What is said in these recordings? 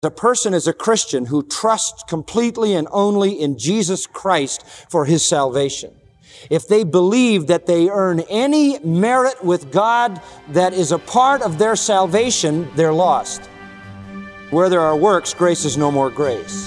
A person is a Christian who trusts completely and only in Jesus Christ for his salvation. If they believe that they earn any merit with God that is a part of their salvation, they're lost. Where there are works, grace is no more grace.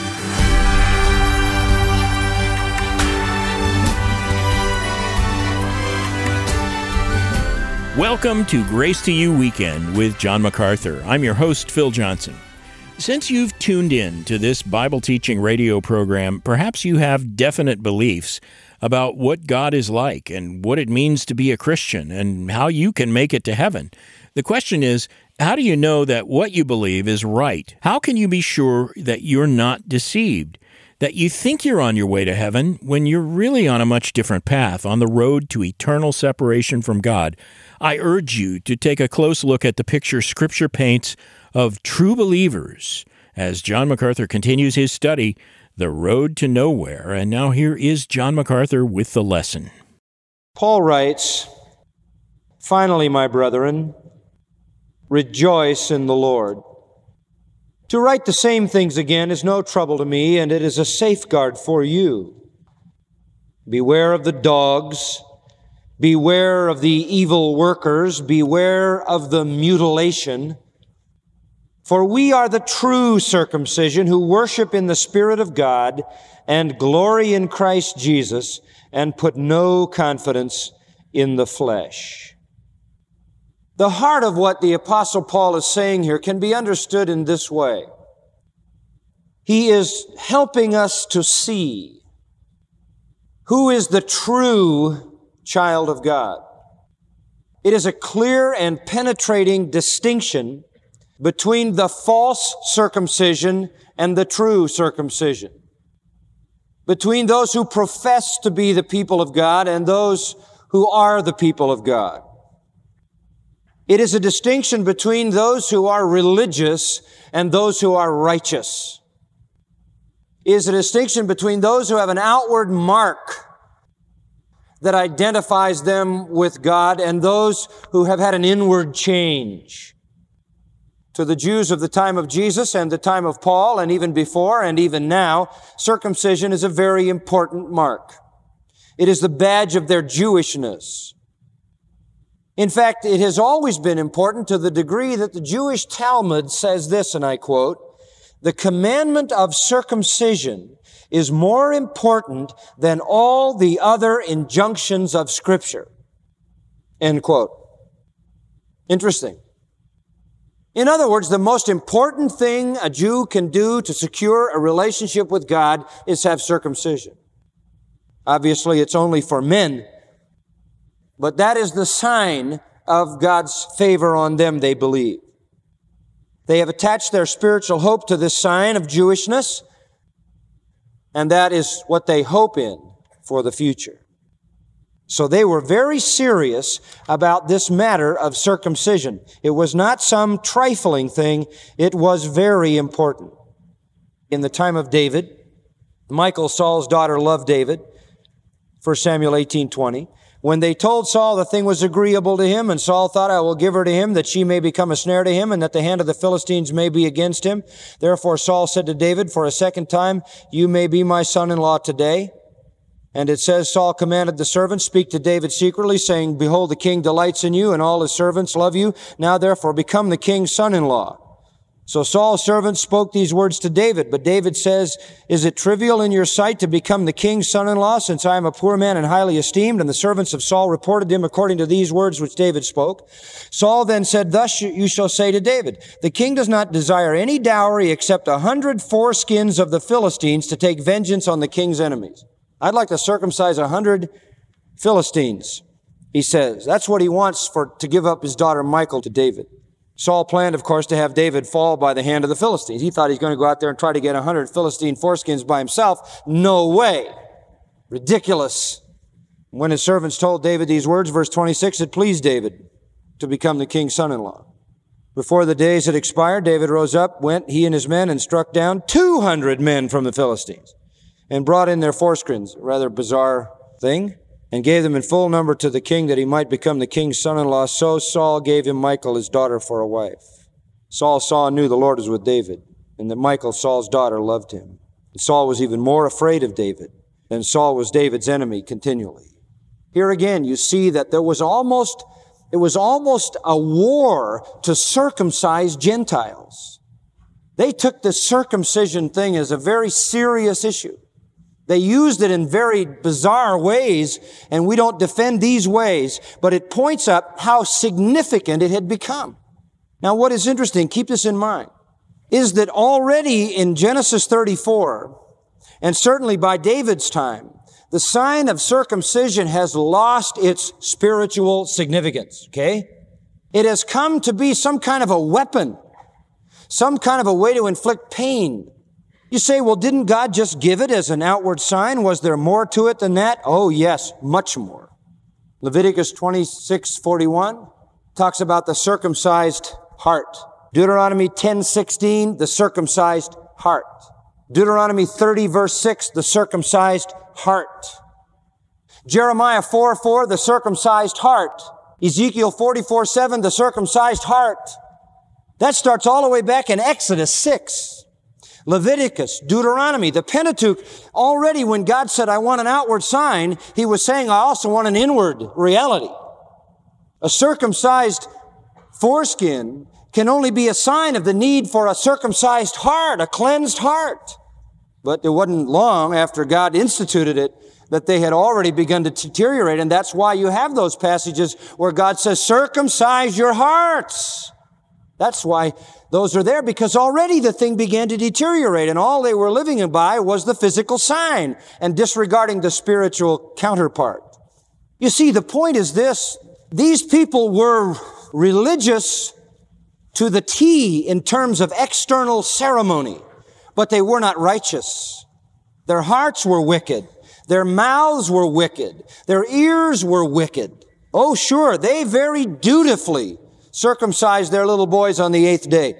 Welcome to Grace to You Weekend with John MacArthur. I'm your host, Phil Johnson. Since you've tuned in to this Bible teaching radio program, perhaps you have definite beliefs about what God is like and what it means to be a Christian and how you can make it to heaven. The question is, how do you know that what you believe is right? How can you be sure that you're not deceived? That you think you're on your way to heaven when you're really on a much different path, on the road to eternal separation from God? I urge you to take a close look at the picture Scripture paints of true believers as John MacArthur continues his study, The Road to Nowhere. And now here is John MacArthur with the lesson. Paul writes, "Finally, my brethren, rejoice in the Lord. To write the same things again is no trouble to me, and it is a safeguard for you. Beware of the dogs, beware of the evil workers, beware of the mutilation. For we are the true circumcision who worship in the Spirit of God and glory in Christ Jesus and put no confidence in the flesh." The heart of what the Apostle Paul is saying here can be understood in this way. He is helping us to see who is the true child of God. It is a clear and penetrating distinction between the false circumcision and the true circumcision, between those who profess to be the people of God and those who are the people of God. It is a distinction between those who are religious and those who are righteous. It is a distinction between those who have an outward mark that identifies them with God and those who have had an inward change. To the Jews of the time of Jesus and the time of Paul, and even before and even now, circumcision is a very important mark. It is the badge of their Jewishness. In fact, it has always been important to the degree that the Jewish Talmud says this, and I quote, "The commandment of circumcision is more important than all the other injunctions of Scripture." End quote. Interesting. In other words, the most important thing a Jew can do to secure a relationship with God is have circumcision. Obviously, it's only for men, but that is the sign of God's favor on them, they believe. They have attached their spiritual hope to this sign of Jewishness, and that is what they hope in for the future. So they were very serious about this matter of circumcision. It was not some trifling thing. It was very important. In the time of David, Michal, Saul's daughter, loved David. 1 Samuel 18:20. When they told Saul the thing was agreeable to him, and Saul thought, "I will give her to him, that she may become a snare to him, and that the hand of the Philistines may be against him." Therefore Saul said to David for a second time, "You may be my son-in-law today." And it says, Saul commanded the servants, "Speak to David secretly, saying, Behold, the king delights in you, and all his servants love you. Now therefore become the king's son-in-law." So Saul's servants spoke these words to David, but David says, "Is it trivial in your sight to become the king's son-in-law, since I am a poor man and highly esteemed?" And the servants of Saul reported him according to these words which David spoke. Saul then said, "Thus you shall say to David, the king does not desire any dowry except 100 foreskins of the Philistines to take vengeance on the king's enemies." I'd like to circumcise 100 Philistines, he says. That's what he wants to give up his daughter Michal to David. Saul planned, of course, to have David fall by the hand of the Philistines. He thought he's going to go out there and try to get 100 Philistine foreskins by himself. No way. Ridiculous. When his servants told David these words, verse 26, it pleased David to become the king's son-in-law. Before the days had expired, David rose up, went, he and his men, and struck down 200 men from the Philistines and brought in their foreskins, a rather bizarre thing, and gave them in full number to the king that he might become the king's son-in-law. So Saul gave him Michal, his daughter, for a wife. Saul saw and knew the Lord was with David, and that Michal, Saul's daughter, loved him. And Saul was even more afraid of David, and Saul was David's enemy continually. Here again, you see that it was almost a war to circumcise Gentiles. They took the circumcision thing as a very serious issue. They used it in very bizarre ways, and we don't defend these ways, but it points up how significant it had become. Now, what is interesting, keep this in mind, is that already in Genesis 34, and certainly by David's time, the sign of circumcision has lost its spiritual significance, okay? It has come to be some kind of a weapon, some kind of a way to inflict pain. You say, well, didn't God just give it as an outward sign? Was there more to it than that? Oh, yes, much more. Leviticus 26:41 talks about the circumcised heart. Deuteronomy 10:16, the circumcised heart. Deuteronomy 30, verse 6, the circumcised heart. Jeremiah 4:4, the circumcised heart. Ezekiel 44:7, the circumcised heart. That starts all the way back in Exodus 6. Leviticus, Deuteronomy, the Pentateuch. Already when God said, I want an outward sign, He was saying, I also want an inward reality. A circumcised foreskin can only be a sign of the need for a circumcised heart, a cleansed heart. But it wasn't long after God instituted it that they had already begun to deteriorate, and that's why you have those passages where God says, circumcise your hearts. That's why those are there, because already the thing began to deteriorate, and all they were living by was the physical sign and disregarding the spiritual counterpart. You see, the point is this: these people were religious to the T in terms of external ceremony, but they were not righteous. Their hearts were wicked. Their mouths were wicked. Their ears were wicked. Oh, sure, they very dutifully circumcised their little boys on the 8th day.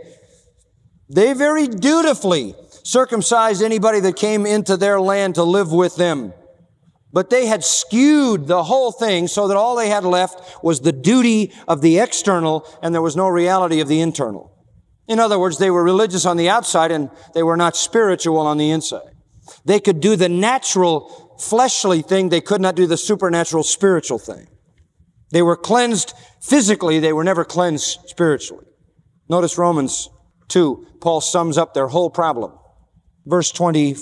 They very dutifully circumcised anybody that came into their land to live with them. But they had skewed the whole thing so that all they had left was the duty of the external, and there was no reality of the internal. In other words, they were religious on the outside and they were not spiritual on the inside. They could do the natural fleshly thing. They could not do the supernatural spiritual thing. They were cleansed physically. They were never cleansed spiritually. Notice Romans 2. Paul sums up their whole problem. Verse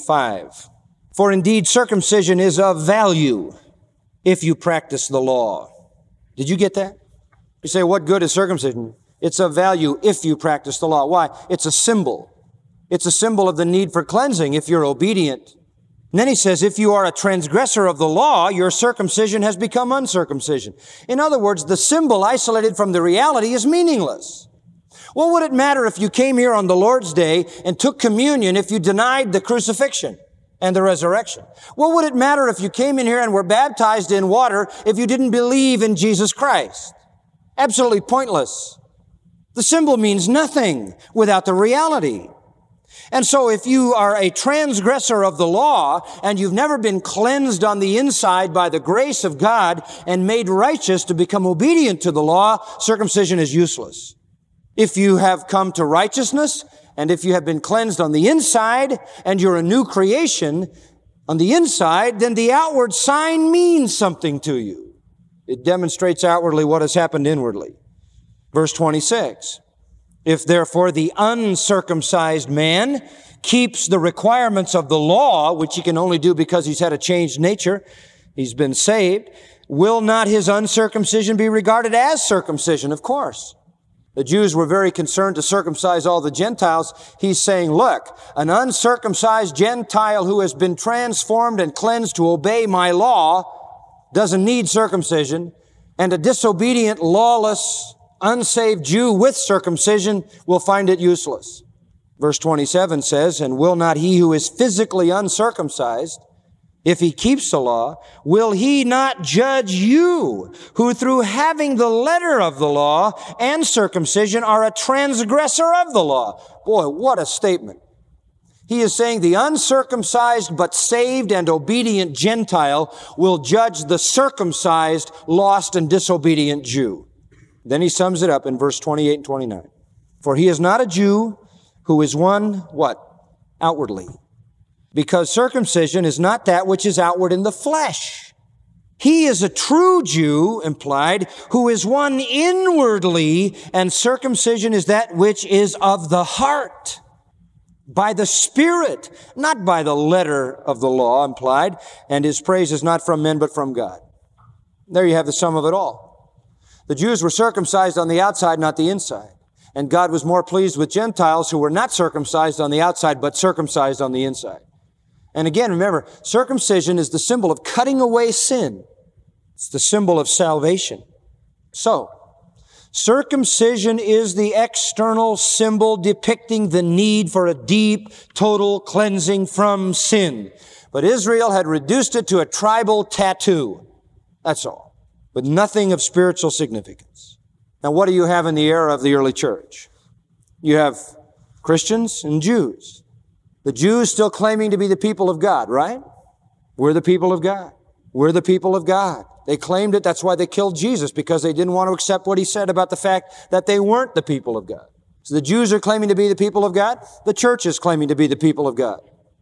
25. For indeed circumcision is of value if you practice the law. Did you get that? You say, what good is circumcision? It's of value if you practice the law. Why? It's a symbol. It's a symbol of the need for cleansing if you're obedient. And then he says, if you are a transgressor of the law, your circumcision has become uncircumcision. In other words, the symbol isolated from the reality is meaningless. What would it matter if you came here on the Lord's Day and took communion if you denied the crucifixion and the resurrection? What would it matter if you came in here and were baptized in water if you didn't believe in Jesus Christ? Absolutely pointless. The symbol means nothing without the reality. And so if you are a transgressor of the law and you've never been cleansed on the inside by the grace of God and made righteous to become obedient to the law, circumcision is useless. If you have come to righteousness and if you have been cleansed on the inside and you're a new creation on the inside, then the outward sign means something to you. It demonstrates outwardly what has happened inwardly. Verse 26. If therefore the uncircumcised man keeps the requirements of the law, which he can only do because he's had a changed nature, he's been saved, will not his uncircumcision be regarded as circumcision? Of course. The Jews were very concerned to circumcise all the Gentiles. He's saying, look, an uncircumcised Gentile who has been transformed and cleansed to obey my law doesn't need circumcision, and a disobedient, lawless, unsaved Jew with circumcision will find it useless. Verse 27 says, and will not he who is physically uncircumcised, if he keeps the law, will he not judge you, who through having the letter of the law and circumcision are a transgressor of the law? Boy, what a statement. He is saying the uncircumcised but saved and obedient Gentile will judge the circumcised, lost and disobedient Jew. Then he sums it up in verse 28 and 29. For he is not a Jew who is one, what? Outwardly. Because circumcision is not that which is outward in the flesh. He is a true Jew, implied, who is one inwardly, and circumcision is that which is of the heart, by the Spirit, not by the letter of the law, implied, and his praise is not from men but from God. There you have the sum of it all. The Jews were circumcised on the outside, not the inside. And God was more pleased with Gentiles who were not circumcised on the outside, but circumcised on the inside. And again, remember, circumcision is the symbol of cutting away sin. It's the symbol of salvation. So, circumcision is the external symbol depicting the need for a deep, total cleansing from sin. But Israel had reduced it to a tribal tattoo. That's all. But nothing of spiritual significance. Now, what do you have in the era of the early church? You have Christians and Jews. The Jews still claiming to be the people of God, right? We're the people of God. We're the people of God. They claimed it. That's why they killed Jesus, because they didn't want to accept what he said about the fact that they weren't the people of God. So the Jews are claiming to be the people of God. The church is claiming to be the people of God.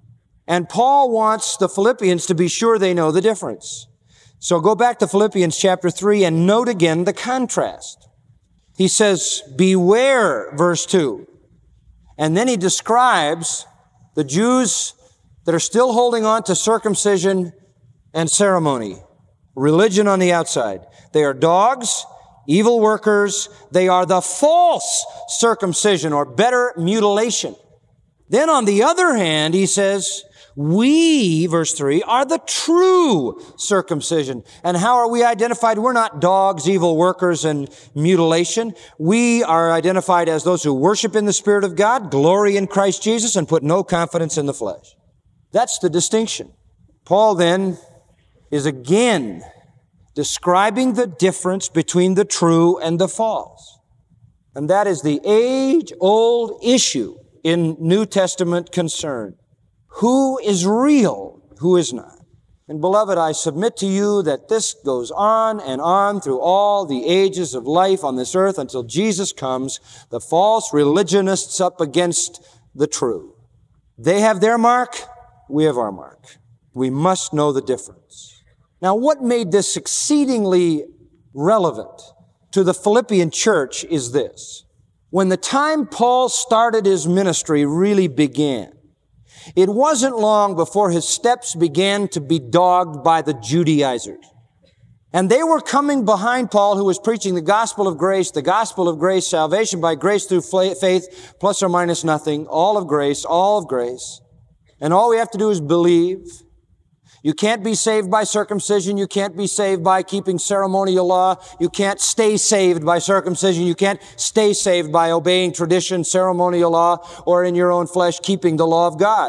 And Paul wants the Philippians to be sure they know the difference. So go back to Philippians chapter 3 and note again the contrast. He says, beware, verse 2. And then he describes the Jews that are still holding on to circumcision and ceremony, religion on the outside. They are dogs, evil workers. They are the false circumcision, or better, mutilation. Then on the other hand, he says, we, verse 3, are the true circumcision. And how are we identified? We're not dogs, evil workers, and mutilation. We are identified as those who worship in the Spirit of God, glory in Christ Jesus, and put no confidence in the flesh. That's the distinction. Paul then is again describing the difference between the true and the false. And that is the age-old issue in New Testament concern. Who is real? Who is not? And beloved, I submit to you that this goes on and on through all the ages of life on this earth until Jesus comes, the false religionists up against the true. They have their mark, we have our mark. We must know the difference. Now, what made this exceedingly relevant to the Philippian church is this. When the time Paul started his ministry really began, it wasn't long before his steps began to be dogged by the Judaizers. And they were coming behind Paul, who was preaching the gospel of grace, salvation by grace through faith, plus or minus nothing, all of grace. And all we have to do is believe. You can't be saved by circumcision. You can't be saved by keeping ceremonial law. You can't stay saved by circumcision. You can't stay saved by obeying tradition, ceremonial law, or in your own flesh keeping the law of God.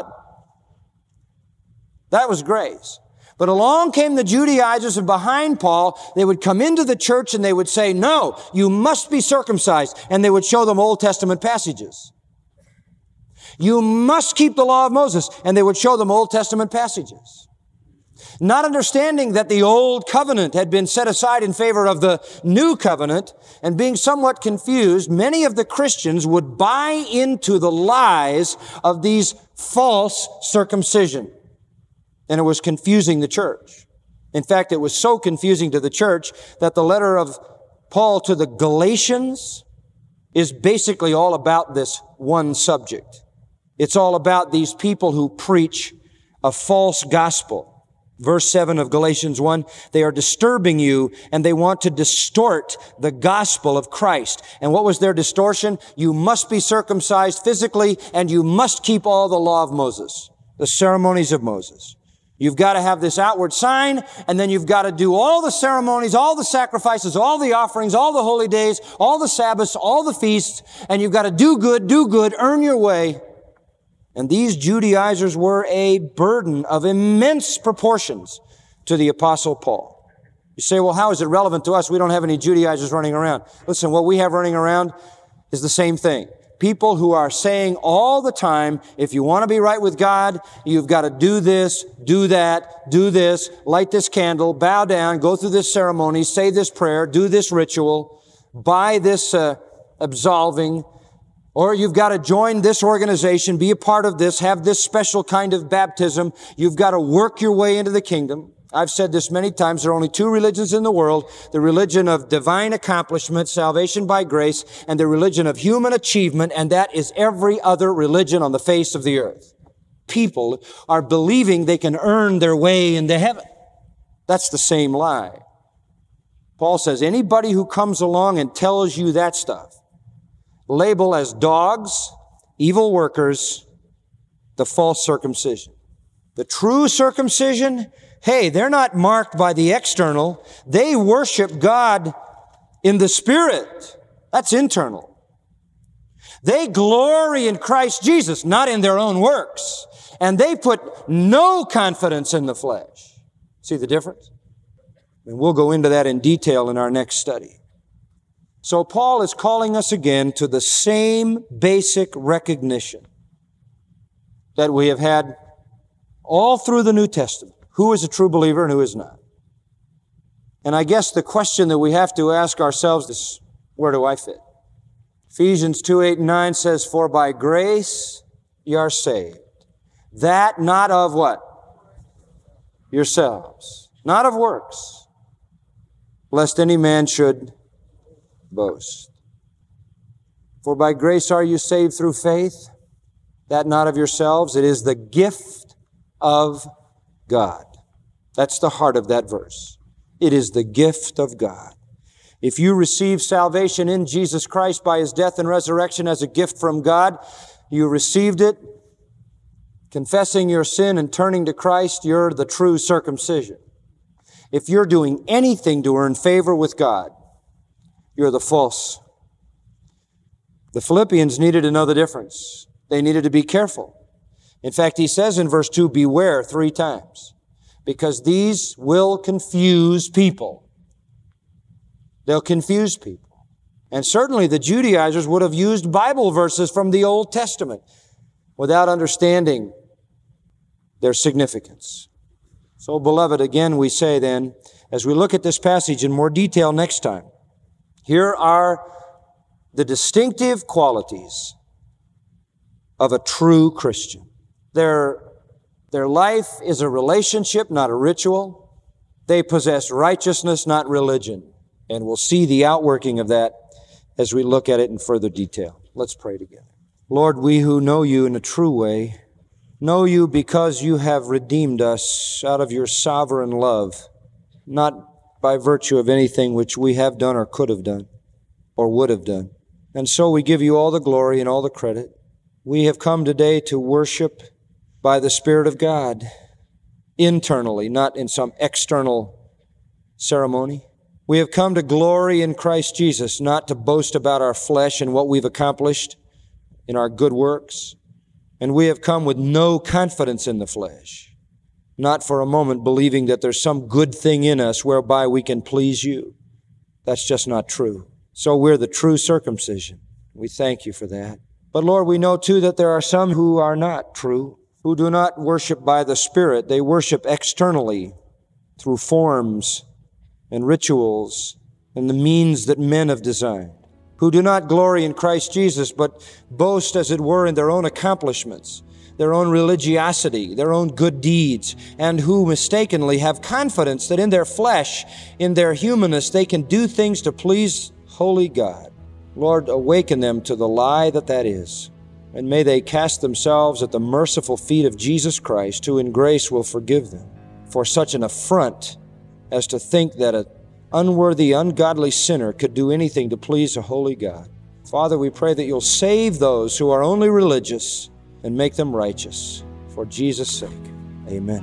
That was grace. But along came the Judaizers, and behind Paul, they would come into the church and they would say, no, you must be circumcised. And they would show them Old Testament passages. You must keep the law of Moses. And they would show them Old Testament passages. Not understanding that the old covenant had been set aside in favor of the new covenant, and being somewhat confused, many of the Christians would buy into the lies of these false circumcision. And it was confusing the church. In fact, it was so confusing to the church that the letter of Paul to the Galatians is basically all about this one subject. It's all about these people who preach a false gospel. Verse 7 of Galatians 1, they are disturbing you and they want to distort the gospel of Christ. And what was their distortion? You must be circumcised physically and you must keep all the law of Moses, the ceremonies of Moses. You've got to have this outward sign, and then you've got to do all the ceremonies, all the sacrifices, all the offerings, all the holy days, all the Sabbaths, all the feasts, and you've got to do good, earn your way. And these Judaizers were a burden of immense proportions to the Apostle Paul. You say, well, how is it relevant to us? We don't have any Judaizers running around. Listen, what we have running around is the same thing. People who are saying all the time, if you want to be right with God, you've got to do this, do that, do this, light this candle, bow down, go through this ceremony, say this prayer, do this ritual, buy this absolving, Or you've got to join this organization, be a part of this, have this special kind of baptism. You've got to work your way into the kingdom. I've said this many times. There are only two religions in the world: the religion of divine accomplishment, salvation by grace, and the religion of human achievement, and that is every other religion on the face of the earth. People are believing they can earn their way into heaven. That's the same lie. Paul says anybody who comes along and tells you that stuff, label as dogs, evil workers, the false circumcision. The true circumcision, hey, they're not marked by the external. They worship God in the Spirit. That's internal. They glory in Christ Jesus, not in their own works. And they put no confidence in the flesh. See the difference? And we'll go into that in detail in our next study. So Paul is calling us again to the same basic recognition that we have had all through the New Testament. Who is a true believer and who is not? And I guess the question that we have to ask ourselves is, where do I fit? Ephesians 2:8-9 says, "For by grace ye are saved, that not of" what? Yourselves, not of works, lest any man should boast. For by grace are you saved through faith, that not of yourselves. It is the gift of God. That's the heart of that verse. It is the gift of God. If you receive salvation in Jesus Christ by His death and resurrection as a gift from God, you received it, confessing your sin and turning to Christ, you're the true circumcision. If you're doing anything to earn favor with God, you're the false. The Philippians needed to know the difference. They needed to be careful. In fact, he says in verse 2, beware 3 times, because these will confuse people. They'll confuse people. And certainly the Judaizers would have used Bible verses from the Old Testament without understanding their significance. So, beloved, again we say then, as we look at this passage in more detail next time, here are the distinctive qualities of a true Christian. Their life is a relationship, not a ritual. They possess righteousness, not religion. And we'll see the outworking of that as we look at it in further detail. Let's pray together. Lord, we who know you in a true way, know you because you have redeemed us out of your sovereign love, not by virtue of anything which we have done or could have done or would have done. And so we give you all the glory and all the credit. We have come today to worship by the Spirit of God internally, not in some external ceremony. We have come to glory in Christ Jesus, not to boast about our flesh and what we've accomplished in our good works. And we have come with no confidence in the flesh, not for a moment believing that there's some good thing in us whereby we can please you. That's just not true. So we're the true circumcision. We thank you for that. But Lord, we know too that there are some who are not true, who do not worship by the Spirit. They worship externally through forms and rituals and the means that men have designed, who do not glory in Christ Jesus, but boast, as it were, in their own accomplishments, their own religiosity, their own good deeds, and who mistakenly have confidence that in their flesh, in their humanness, they can do things to please holy God. Lord, awaken them to the lie that is, and may they cast themselves at the merciful feet of Jesus Christ, who in grace will forgive them for such an affront as to think that an unworthy, ungodly sinner could do anything to please a holy God. Father, we pray that you'll save those who are only religious and make them righteous. For Jesus' sake, amen.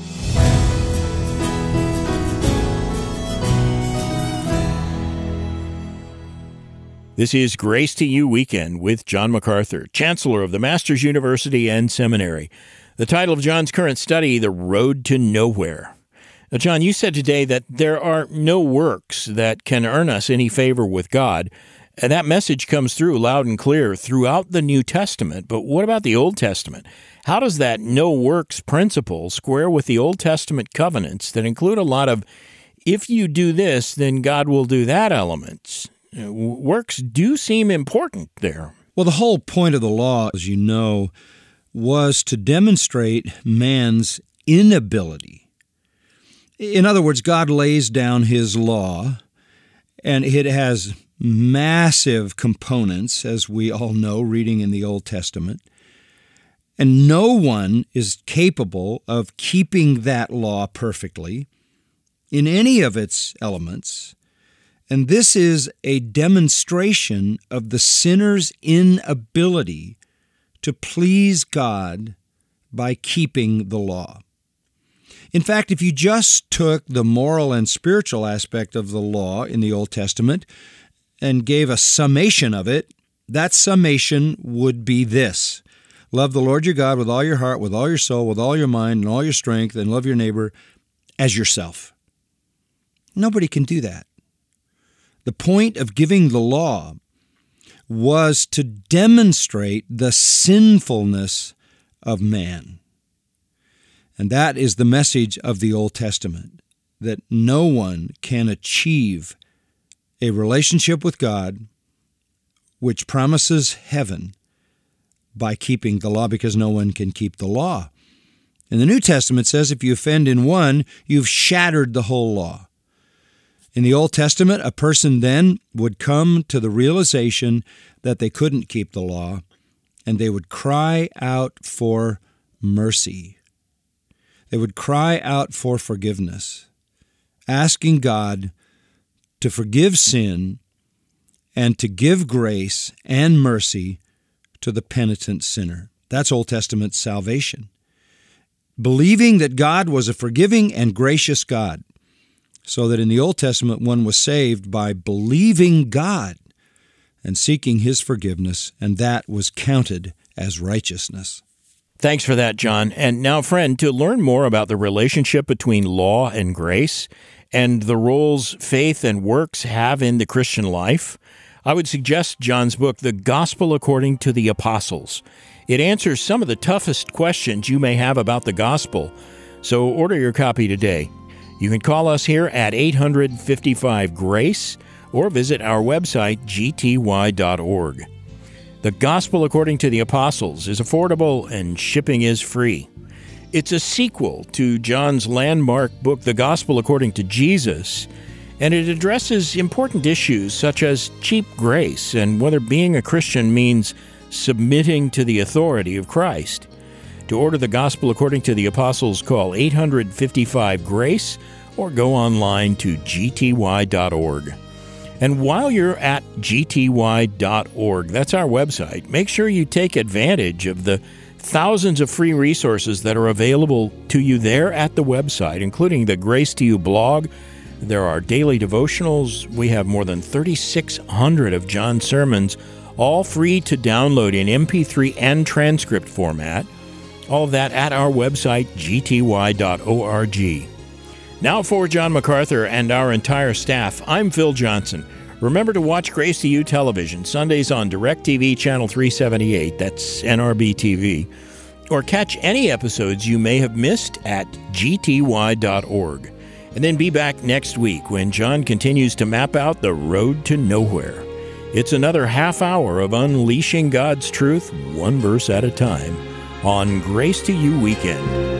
This is Grace to You Weekend with John MacArthur, Chancellor of the Masters University and Seminary. The title of John's current study, The Road to Nowhere. Now, John, you said today that there are no works that can earn us any favor with God, and that message comes through loud and clear throughout the New Testament. But what about the Old Testament? How does that no works principle square with the Old Testament covenants that include a lot of, if you do this, then God will do that elements? Works do seem important there. Well, the whole point of the law, as you know, was to demonstrate man's inability. In other words, God lays down His law, and it has massive components, as we all know, reading in the Old Testament. And no one is capable of keeping that law perfectly in any of its elements. And this is a demonstration of the sinner's inability to please God by keeping the law. In fact, if you just took the moral and spiritual aspect of the law in the Old Testament and gave a summation of it, that summation would be this: love the Lord your God with all your heart, with all your soul, with all your mind, and all your strength, and love your neighbor as yourself. Nobody can do that. The point of giving the law was to demonstrate the sinfulness of man. And that is the message of the Old Testament, that no one can achieve a relationship with God which promises heaven by keeping the law, because no one can keep the law. And the New Testament says if you offend in one, you've shattered the whole law. In the Old Testament, a person then would come to the realization that they couldn't keep the law, and they would cry out for mercy. They would cry out for forgiveness, asking God to forgive sin and to give grace and mercy to the penitent sinner. That's Old Testament salvation. Believing that God was a forgiving and gracious God, so that in the Old Testament one was saved by believing God and seeking His forgiveness, and that was counted as righteousness. Thanks for that, John. And now, friend, to learn more about the relationship between law and grace and the roles faith and works have in the Christian life, I would suggest John's book, The Gospel According to the Apostles. It answers some of the toughest questions you may have about the gospel, so order your copy today. You can call us here at 855-GRACE or visit our website, gty.org. The Gospel According to the Apostles is affordable and shipping is free. It's a sequel to John's landmark book, The Gospel According to Jesus, and it addresses important issues such as cheap grace and whether being a Christian means submitting to the authority of Christ. To order The Gospel According to the Apostles, call 855-GRACE or go online to gty.org. And while you're at gty.org, that's our website, make sure you take advantage of the thousands of free resources that are available to you there at the website, including the Grace to You blog. There are daily devotionals. We have more than 3,600 of John's sermons, all free to download in MP3 and transcript format. All of that at our website, gty.org. Now for John MacArthur and our entire staff, I'm Phil Johnson. Remember to watch Grace to You television Sundays on DirecTV Channel 378, that's NRB TV, or catch any episodes you may have missed at gty.org. And then be back next week when John continues to map out the road to nowhere. It's another half hour of unleashing God's truth, one verse at a time, on Grace to You Weekend.